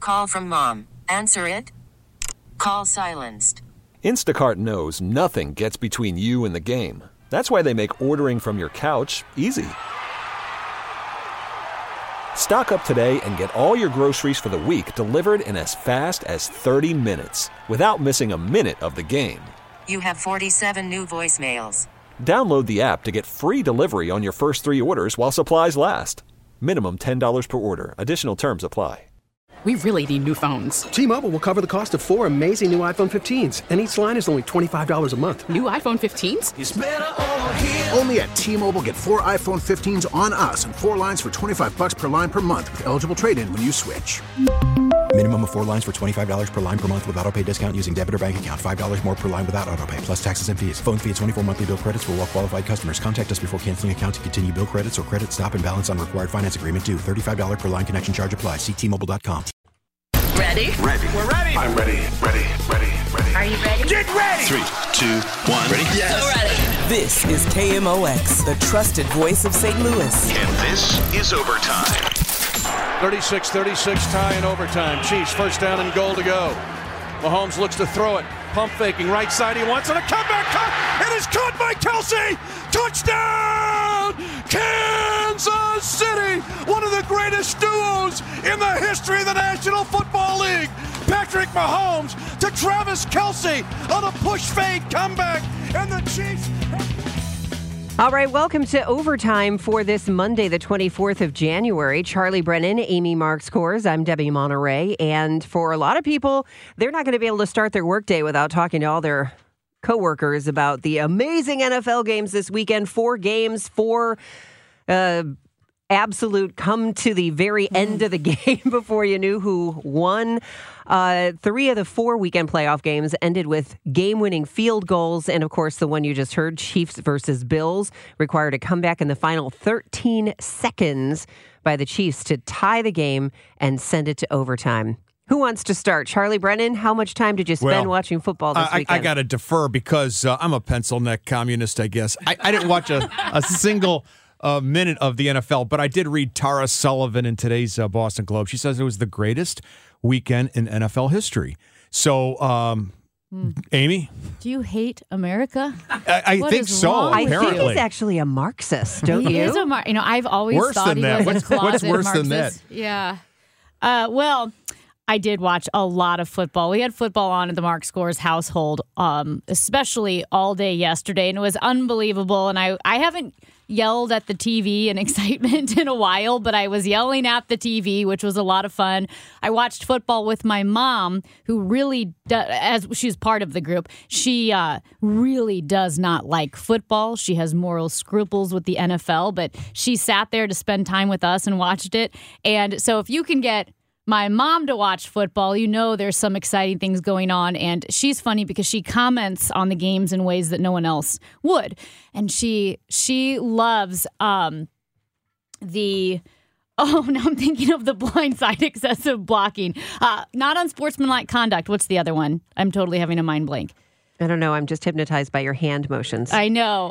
call from mom. Answer it. Call silenced. Instacart knows nothing gets between you and the game. That's why they make ordering from your couch easy. Stock up today and get all your groceries for the week delivered in as fast as 30 minutes without missing a minute of the game. You have 47 new voicemails. Download the app to get free delivery on your first 3 orders while supplies last. Minimum $10 per order. Additional terms apply. We really need new phones. T-Mobile will cover the cost of 4 amazing new iPhone 15s, and each line is only $25 a month. New iPhone 15s? It's better over here. Only at T-Mobile, get 4 iPhone 15s on us and 4 lines for $25 per line per month with eligible trade-in when you switch. Minimum of 4 lines for $25 per line per month with autopay discount using debit or bank account. $5 more per line without autopay, plus taxes and fees. Phone fee at 24 monthly bill credits for well-qualified customers. Contact us before canceling account to continue bill credits or credit stop and balance on required finance agreement due. $35 per line connection charge applies. See T-Mobile.com. Ready? Ready. We're ready. I'm ready. Are you ready? Get ready! 3, 2, 1. Ready? Yes. So ready. This is KMOX, the trusted voice of St. Louis. And this is Overtime. 36-36 tie in overtime. Chiefs first down and goal to go. Mahomes looks to throw it. Pump faking. Right side he wants it. A comeback cut. It is caught by Kelsey. Touchdown! Kansas City! One of the greatest duos in the history of the National Football League. Patrick Mahomes to Travis Kelsey on a push fake comeback. And the Chiefs... All right, welcome to Overtime for this Monday, the 24th of January. Charlie Brennan, Amy Marks Kors, I'm Debbie Monterey. And for a lot of people, they're not going to be able to start their workday without talking to all their coworkers about the amazing NFL games this weekend. 4 games, 4 absolute come to the very end of the game before you knew who won. 3 of the 4 weekend playoff games ended with game-winning field goals. And, of course, the one you just heard, Chiefs versus Bills, required a comeback in the final 13 seconds by the Chiefs to tie the game and send it to overtime. Who wants to start? Charlie Brennan, how much time did you spend watching football this weekend? I got to defer because I'm a pencil neck communist, I guess. I didn't watch a single minute of the NFL, but I did read Tara Sullivan in today's Boston Globe. She says it was the greatest weekend in NFL history. So, Amy? Do you hate America? I think so, apparently. I think he's actually a Marxist, don't you? He is I've always thought he was a closet What's worse Marxist. than that? Yeah. Well, I did watch a lot of football. We had football on at the Mark Scores household, especially all day yesterday, and it was unbelievable. And I haven't yelled at the TV in excitement in a while, but I was yelling at the TV, which was a lot of fun. I watched football with my mom, who really does, as she's part of the group, she really does not like football. She has moral scruples with the NFL, but she sat there to spend time with us and watched it. And so if you can get my mom to watch football, you know there's some exciting things going on. And she's funny because she comments on the games in ways that no one else would. And she loves now I'm thinking of the blind side excessive blocking. Not unsportsmanlike conduct. What's the other one? I'm totally having a mind blank. I don't know. I'm just hypnotized by your hand motions. I know.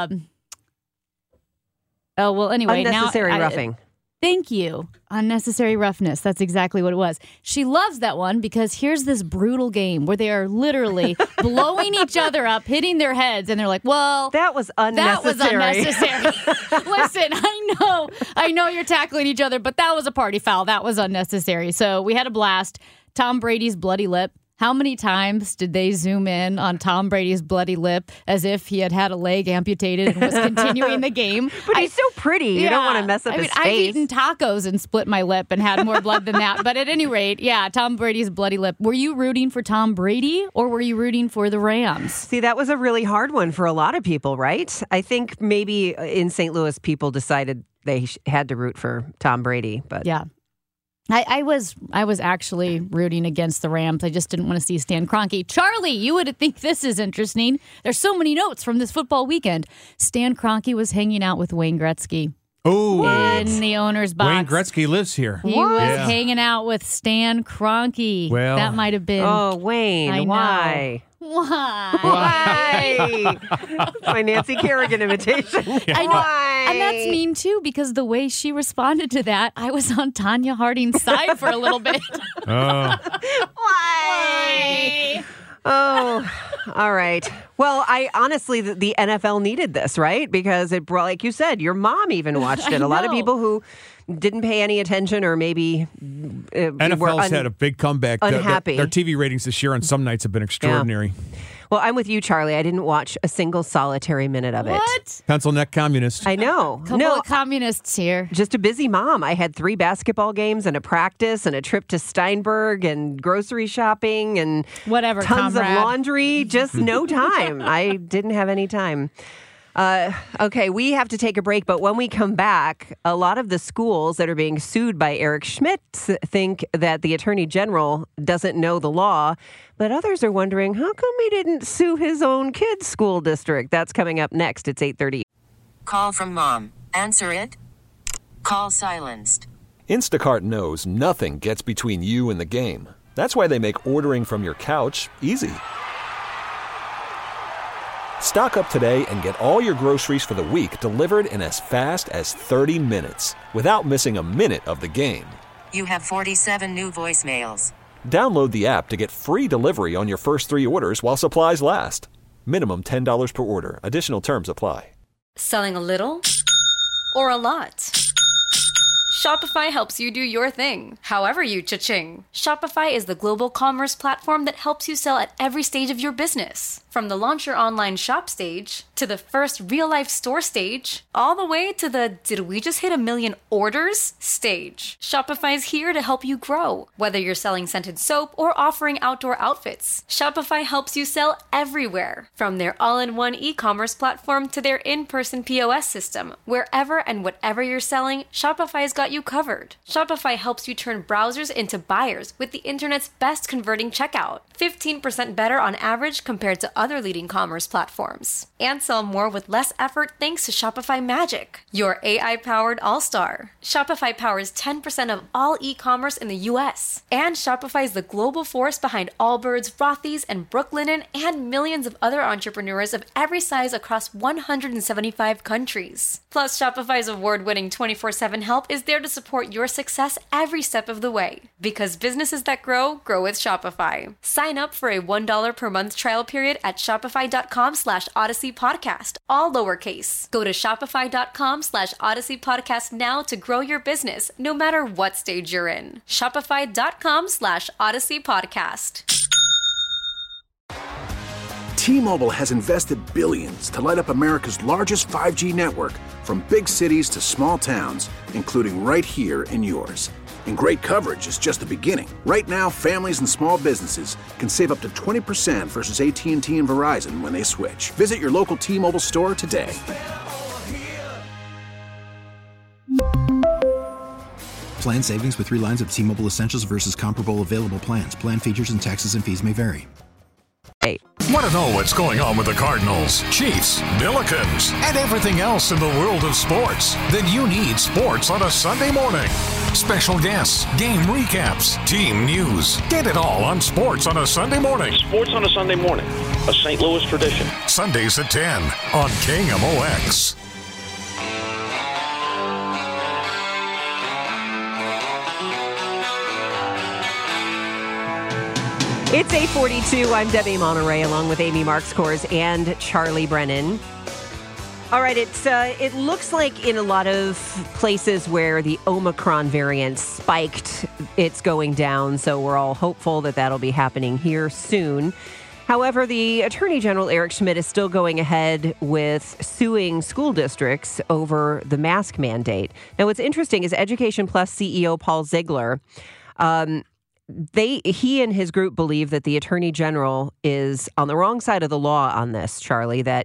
Anyway. Unnecessary roughing. Thank you. Unnecessary roughness. That's exactly what it was. She loves that one because here's this brutal game where they are literally blowing each other up, hitting their heads, and they're like, well, that was unnecessary. Listen, I know you're tackling each other, but that was a party foul. That was unnecessary. So we had a blast. Tom Brady's bloody lip. How many times did they zoom in on Tom Brady's bloody lip as if he had a leg amputated and was continuing the game? But he's so pretty. You don't want to mess up his face. I've eaten tacos and split my lip and had more blood than that. But at any rate, yeah, Tom Brady's bloody lip. Were you rooting for Tom Brady or were you rooting for the Rams? See, that was a really hard one for a lot of people, right? I think maybe in St. Louis, people decided they had to root for Tom Brady. But yeah. I was actually rooting against the Rams. I just didn't want to see Stan Kroenke. Charlie, you would think this is interesting. There's so many notes from this football weekend. Stan Kroenke was hanging out with Wayne Gretzky. in the owner's box. Wayne Gretzky lives here. He was hanging out with Stan Kroenke. Well, that might have been. Oh, Wayne, why? Why? My Nancy Kerrigan imitation. I know. Why? And that's mean, too, because the way she responded to that, I was on Tanya Harding's side for a little bit. Why? Oh, all right. Well, I honestly, the NFL needed this, right? Because it brought, like you said, your mom even watched it. A lot of people who didn't pay any attention or maybe NFL's had a big comeback. Unhappy. Their TV ratings this year on some nights have been extraordinary. Yeah. Well, I'm with you, Charlie. I didn't watch a single solitary minute of it. What? Pencil neck communist. I know. Couple of communists here. Just a busy mom. I had 3 basketball games and a practice and a trip to Steinberg and grocery shopping and whatever, tons comrade. of laundry. Just no time. I didn't have any time. Okay, we have to take a break, but when we come back, a lot of the schools that are being sued by Eric Schmidt think that the Attorney General doesn't know the law, but others are wondering, how come he didn't sue his own kid's school district? That's coming up next. It's 8:30. Call from mom. Answer it. Call silenced. Instacart knows nothing gets between you and the game. That's why they make ordering from your couch easy. Stock up today and get all your groceries for the week delivered in as fast as 30 minutes without missing a minute of the game. You have 47 new voicemails. Download the app to get free delivery on your first 3 orders while supplies last. Minimum $10 per order. Additional terms apply. Selling a little or a lot? Shopify helps you do your thing, however you cha-ching. Shopify is the global commerce platform that helps you sell at every stage of your business. From the launch your online shop stage, to the first real-life store stage, all the way to the did we just hit 1 million orders stage. Shopify's here to help you grow. Whether you're selling scented soap or offering outdoor outfits, Shopify helps you sell everywhere. From their all-in-one e-commerce platform to their in-person POS system, wherever and whatever you're selling, Shopify's got you covered. Shopify helps you turn browsers into buyers with the internet's best converting checkout. 15% better on average compared to other leading commerce platforms. And sell more with less effort thanks to Shopify Magic, your AI-powered all-star. Shopify powers 10% of all e-commerce in the U.S. And Shopify is the global force behind Allbirds, Rothy's, and Brooklinen, and millions of other entrepreneurs of every size across 175 countries. Plus, Shopify's award-winning 24/7 help is there to support your success every step of the way. Because businesses that grow, grow with Shopify. Sign up for a $1 per month trial period at shopify.com/Odyssey Podcast, all lowercase. Go to shopify.com/Odyssey Podcast now to grow your business, no matter what stage you're in. Shopify.com/Odyssey Podcast. T-Mobile has invested billions to light up America's largest 5G network, from big cities to small towns, including right here in yours. And great coverage is just the beginning. Right now, families and small businesses can save up to 20% versus AT&T and Verizon when they switch. Visit your local T-Mobile store today. Plan savings with 3 lines of T-Mobile Essentials versus comparable available plans. Plan features and taxes and fees may vary. Want to know what's going on with the Cardinals, Chiefs, Billikens, and everything else in the world of sports? Then you need Sports on a Sunday Morning. Special guests, game recaps, team news. Get it all on Sports on a Sunday Morning. Sports on a Sunday Morning, a St. Louis tradition. Sundays at 10 on KMOX. It's 8:42. I'm Debbie Monterey, along with Amy Marks-Kors and Charlie Brennan. All right, it looks like in a lot of places where the Omicron variant spiked, it's going down. So we're all hopeful that that'll be happening here soon. However, the Attorney General, Eric Schmidt, is still going ahead with suing school districts over the mask mandate. Now, what's interesting is Education Plus CEO Paul Ziegler he and his group believe that the Attorney General is on the wrong side of the law on this, Charlie, that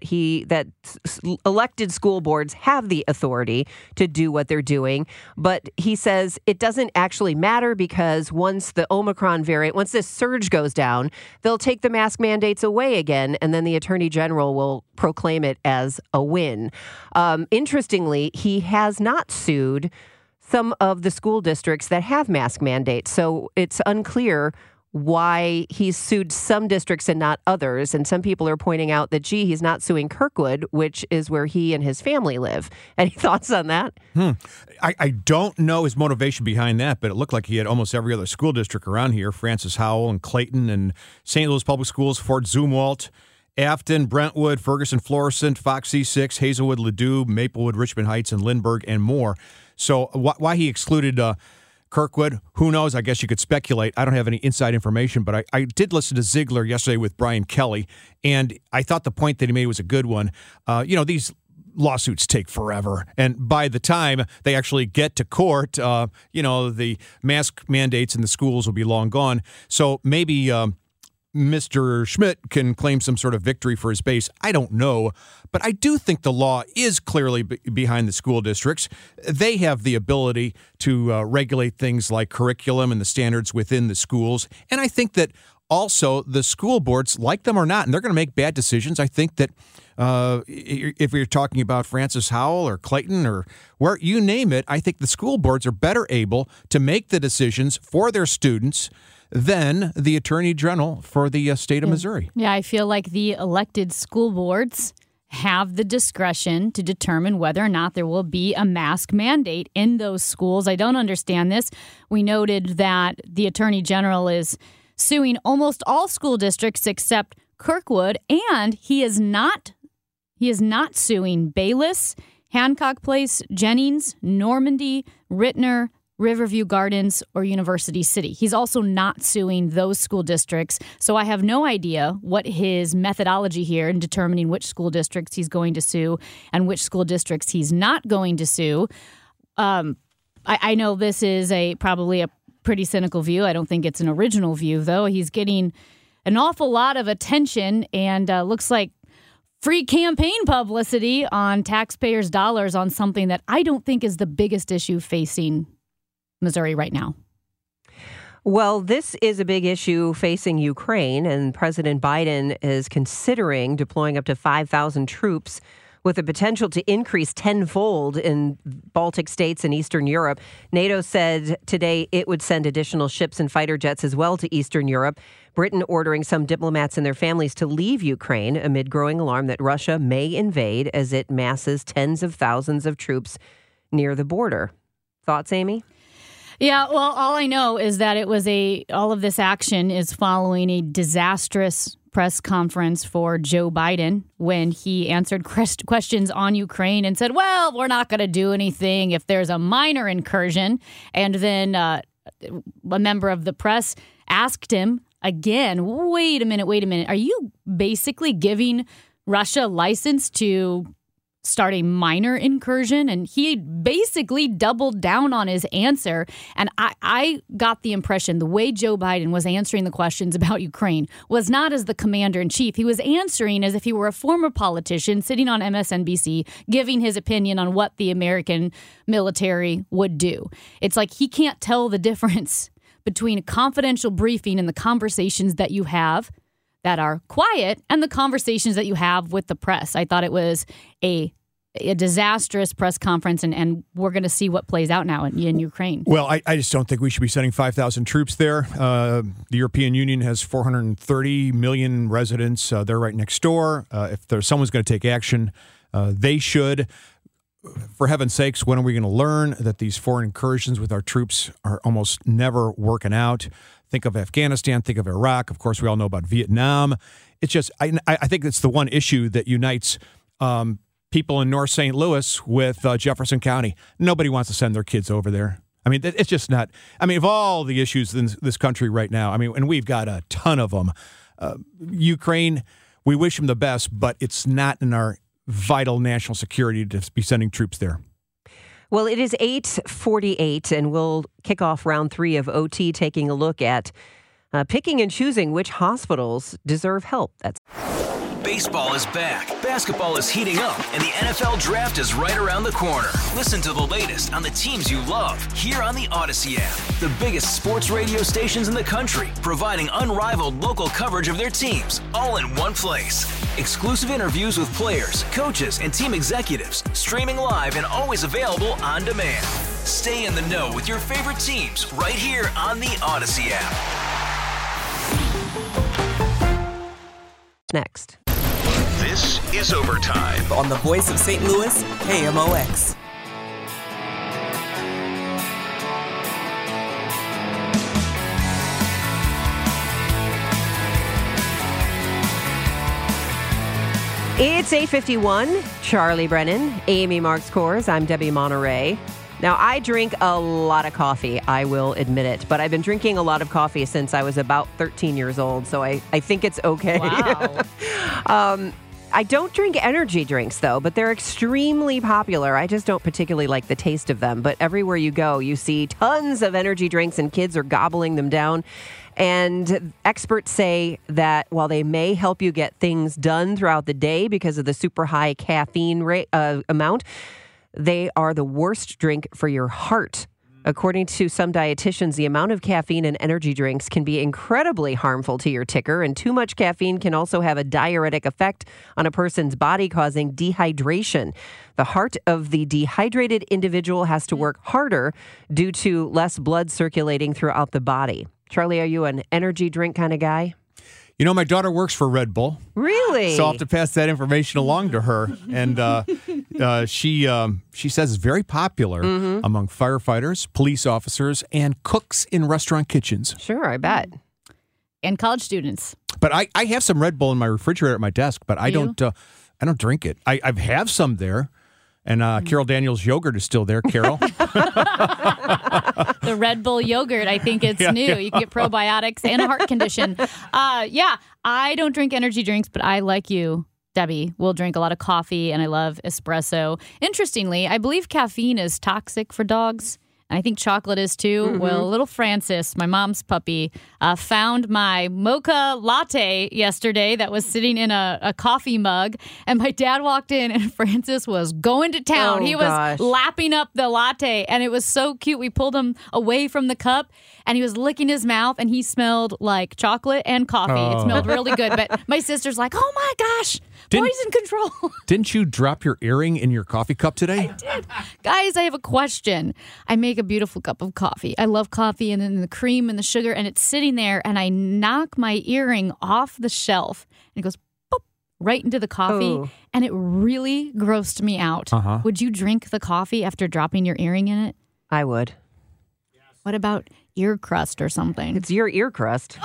elected school boards have the authority to do what they're doing. But he says it doesn't actually matter because once the Omicron variant, once this surge goes down, they'll take the mask mandates away again, and then the Attorney General will proclaim it as a win. Interestingly, he has not sued some of the school districts that have mask mandates. So it's unclear why he's sued some districts and not others. And some people are pointing out that, he's not suing Kirkwood, which is where he and his family live. Any thoughts on that? I don't know his motivation behind that, but it looked like he had almost every other school district around here, Francis Howell and Clayton and St. Louis Public Schools, Fort Zumwalt, Afton, Brentwood, Ferguson, Florissant, Fox C6, Hazelwood, Ladue, Maplewood, Richmond Heights, and Lindbergh, and more. So why he excluded Kirkwood, who knows? I guess you could speculate. I don't have any inside information, but I did listen to Ziegler yesterday with Brian Kelly, and I thought the point that he made was a good one. These lawsuits take forever, and by the time they actually get to court, the mask mandates in the schools will be long gone. So maybe Mr. Schmidt can claim some sort of victory for his base. I don't know, but I do think the law is clearly behind the school districts. They have the ability to regulate things like curriculum and the standards within the schools. And I think that also the school boards, like them or not, and they're going to make bad decisions. I think that if you're talking about Francis Howell or Clayton or where you name it, I think the school boards are better able to make the decisions for their students than the Attorney General for the state of Missouri. Yeah, I feel like the elected school boards have the discretion to determine whether or not there will be a mask mandate in those schools. I don't understand this. We noted that the Attorney General is suing almost all school districts except Kirkwood, and he is not suing Bayless, Hancock Place, Jennings, Normandy, Rittner, Riverview Gardens, or University City. He's also not suing those school districts. So I have no idea what his methodology here in determining which school districts he's going to sue and which school districts he's not going to sue. I know this is probably a pretty cynical view. I don't think it's an original view, though. He's getting an awful lot of attention and looks like free campaign publicity on taxpayers' dollars on something that I don't think is the biggest issue facing Missouri right now. Well, this is a big issue facing Ukraine, and President Biden is considering deploying up to 5,000 troops with the potential to increase tenfold in Baltic states and Eastern Europe. NATO said today it would send additional ships and fighter jets as well to Eastern Europe. Britain ordering some diplomats and their families to leave Ukraine amid growing alarm that Russia may invade as it masses tens of thousands of troops near the border. Thoughts, Amy? Yeah, well, all I know is that all of this action is following a disastrous press conference for Joe Biden when he answered questions on Ukraine and said, well, we're not going to do anything if there's a minor incursion. And then a member of the press asked him again, wait a minute. Are you basically giving Russia license to start a minor incursion? And he basically doubled down on his answer. And I got the impression the way Joe Biden was answering the questions about Ukraine was not as the commander in chief. He was answering as if he were a former politician sitting on MSNBC, giving his opinion on what the American military would do. It's like he can't tell the difference between a confidential briefing and the conversations that you have that are quiet and the conversations that you have with the press. I thought it was a disastrous press conference, and we're going to see what plays out now in Ukraine. Well, I just don't think we should be sending 5,000 troops there. The European Union has 430 million residents. They're right next door. If someone's going to take action, they should. For heaven's sakes, when are we going to learn that these foreign incursions with our troops are almost never working out? Think of Afghanistan, think of Iraq. Of course, we all know about Vietnam. It's just, I think it's the one issue that unites people in North St. Louis with Jefferson County. Nobody wants to send their kids over there. I mean, it's just not. I mean, of all the issues in this country right now, I mean, and we've got a ton of them. Ukraine, we wish them the best, but it's not in our vital national security to be sending troops there. Well, it is 8:48, and we'll kick off round 3 of OT, taking a look at picking and choosing which hospitals deserve help. That's Baseball is back, basketball is heating up, and the NFL Draft is right around the corner. Listen to the latest on the teams you love here on the Odyssey app. The biggest sports radio stations in the country, providing unrivaled local coverage of their teams, all in one place. Exclusive interviews with players, coaches, and team executives, streaming live and always available on demand. Stay in the know with your favorite teams right here on the Odyssey app. next. This is Overtime on the voice of St. Louis, KMOX. It's 8:51. Charlie Brennan, Amy Marks Kors. I'm Debbie Monterey. Now, I drink a lot of coffee, I will admit it, but I've been drinking a lot of coffee since I was about 13 years old, so I think it's okay. Wow. I don't drink energy drinks, though, but they're extremely popular. I just don't particularly like the taste of them, but everywhere you go, you see tons of energy drinks, and kids are gobbling them down. And experts say that while they may help you get things done throughout the day because of the super high caffeine amount, they are the worst drink for your heart. According to some dietitians, the amount of caffeine in energy drinks can be incredibly harmful to your ticker, and too much caffeine can also have a diuretic effect on a person's body, causing dehydration. The heart of the dehydrated individual has to work harder due to less blood circulating throughout the body. Charlie, are you an energy drink kind of guy? You know, my daughter works for Red Bull. Really? So I'll have to pass that information along to her. And she says it's very popular among firefighters, police officers, and cooks in restaurant kitchens. Sure, I bet. And college students. But I have some Red Bull in my refrigerator at my desk, but I don't drink it. I have some there. And Carol Daniels yogurt is still there, Carol. The Red Bull yogurt, I think it's new. You can get probiotics and a heart condition. I don't drink energy drinks, but I, like you, Debbie, will drink a lot of coffee, and I love espresso. Interestingly, I believe caffeine is toxic for dogs. And I think chocolate is too. Well, little Francis, my mom's puppy, found my mocha latte yesterday that was sitting in a coffee mug. And my dad walked in, and Francis was going to town. He was lapping up the latte, and it was so cute. We pulled him away from the cup, and he was licking his mouth, and he smelled like chocolate and coffee. It smelled really good. But my sister's like, oh my gosh, poison control. Didn't you drop your earring in your coffee cup today? I did. Guys, I have a question. I make a beautiful cup of coffee. I love coffee, and then the cream and the sugar, and it's sitting there, and I knock my earring off the shelf, and it goes boop, right into the coffee, and it really grossed me out. Would you drink the coffee after dropping your earring in it? I would. What about ear crust or something? It's your ear crust.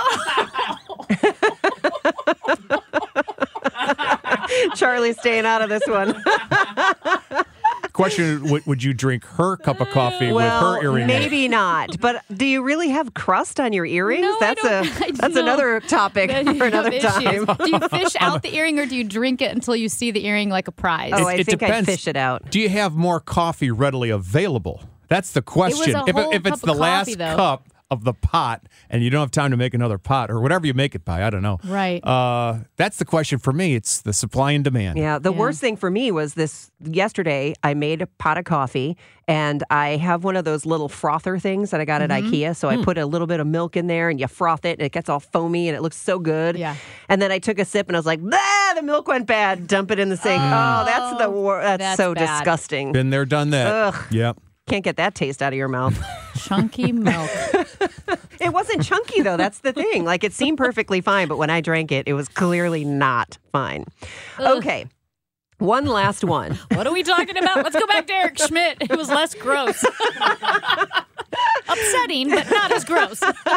Charlie's staying out of this one. Question, would you drink her cup of coffee with her earring? Maybe not. But do you really have crust on your earrings? No, that's another topic for another time. Do you fish out the earring, or do you drink it until you see the earring like a prize? Oh, I think depends. I'd fish it out. Do you have more coffee readily available? That's the question. If it's the last cup of the pot and you don't have time to make another pot or whatever you make it by, I don't know. Right. That's the question for me. It's the supply and demand. Yeah. The worst thing for me was yesterday I made a pot of coffee, and I have one of those little frother things that I got at IKEA. So I put a little bit of milk in there, and you froth it, and it gets all foamy, and it looks so good. Yeah. And then I took a sip, and I was like, the milk went bad. Dump it in the sink. That's the worst. That's so bad. Disgusting. Been there, done that. Ugh. Yep. Can't get that taste out of your mouth. Chunky milk. It wasn't chunky, though. That's the thing. Like, it seemed perfectly fine, but when I drank it, it was clearly not fine. Okay. One last one. What are we talking about? Let's go back to Eric Schmidt. It was less gross. Upsetting, but not as gross.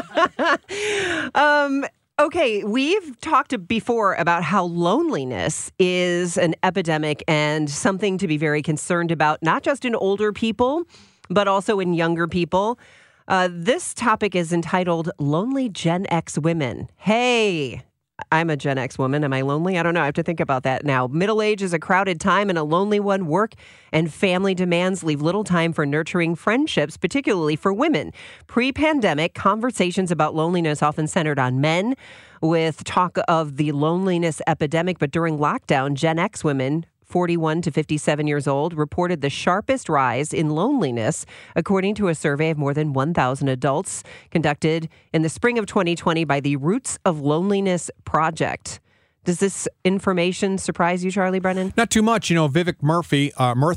Okay, we've talked before about how loneliness is an epidemic and something to be very concerned about, not just in older people, but also in younger people. This topic is entitled Lonely Gen X Women. Hey, I'm a Gen X woman. Am I lonely? I don't know. I have to think about that now. Middle age is a crowded time and a lonely one. Work and family demands leave little time for nurturing friendships, particularly for women. Pre-pandemic, conversations about loneliness often centered on men, with talk of the loneliness epidemic. But during lockdown, Gen X women 41 to 57 years old reported the sharpest rise in loneliness, according to a survey of more than 1,000 adults conducted in the spring of 2020 by the Roots of Loneliness Project. Does this information surprise you, Charlie Brennan? Not too much. Vivek Murthy,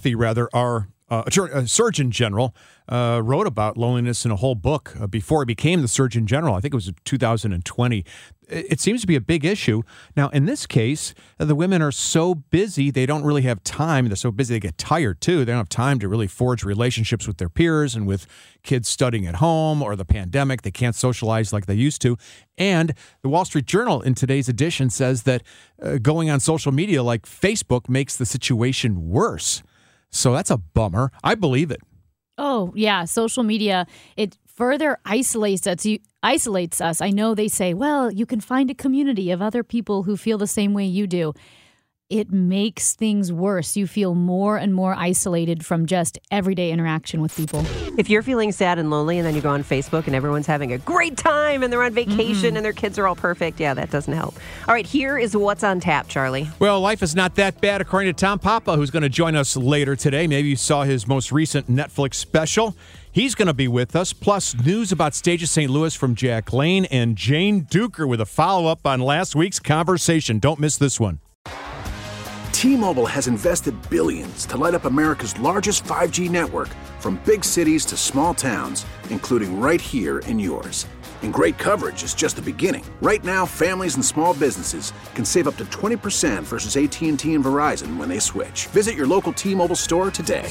our Surgeon General, wrote about loneliness in a whole book before he became the Surgeon General. I think it was 2020. It seems to be a big issue. Now, in this case, the women are so busy, they don't really have time. They're so busy, they get tired, too. They don't have time to really forge relationships with their peers and with kids studying at home or the pandemic. They can't socialize like they used to. And the Wall Street Journal in today's edition says that going on social media like Facebook makes the situation worse. So that's a bummer. I believe it. Oh, yeah. Social media, it further isolates us. I know they say, well, you can find a community of other people who feel the same way you do. It makes things worse. You feel more and more isolated from just everyday interaction with people. If you're feeling sad and lonely and then you go on Facebook and everyone's having a great time and they're on vacation and their kids are all perfect, yeah, that doesn't help. All right, here is what's on tap, Charlie. Well, life is not that bad, according to Tom Papa, who's going to join us later today. Maybe you saw his most recent Netflix special. He's going to be with us, plus news about Stage of St. Louis from Jack Lane and Jane Duker with a follow-up on last week's conversation. Don't miss this one. T-Mobile has invested billions to light up America's largest 5G network, from big cities to small towns, including right here in yours. And great coverage is just the beginning. Right now, families and small businesses can save up to 20% versus AT&T and Verizon when they switch. Visit your local T-Mobile store today.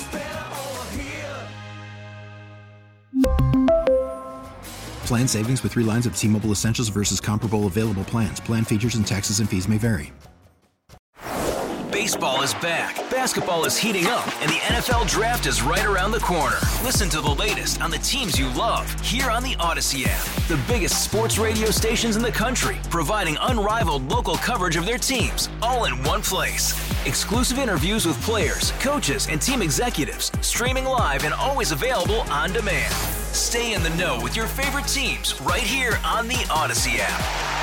Plan savings with 3 lines of T-Mobile Essentials versus comparable available plans. Plan features and taxes and fees may vary. Baseball is back, basketball is heating up, and the NFL Draft is right around the corner. Listen to the latest on the teams you love here on the Odyssey app. The biggest sports radio stations in the country, providing unrivaled local coverage of their teams, all in one place. Exclusive interviews with players, coaches, and team executives, streaming live and always available on demand. Stay in the know with your favorite teams right here on the Odyssey app.